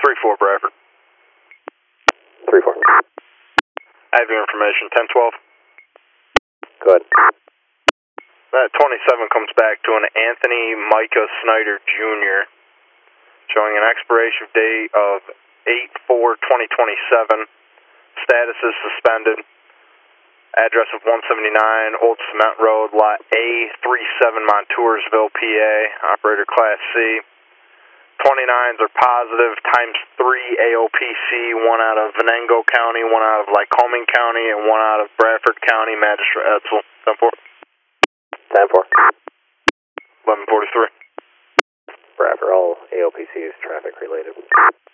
3-4, Bradford. 3-4. I have your information, 10-12. Good. That 27 comes back to an Anthony Micah Snyder Jr., showing an expiration date of 8/4/2027. Status is suspended. Address of 179 Old Cement Road, Lot A37, Montoursville, PA. Operator Class C. 29s are positive, times 3 AOPC, one out of Venango County, one out of Lycoming County, and one out of Bradford County. Magistrate Edsel. 10-4. 10-4. 11:43. Bradford, all AOPCs traffic related.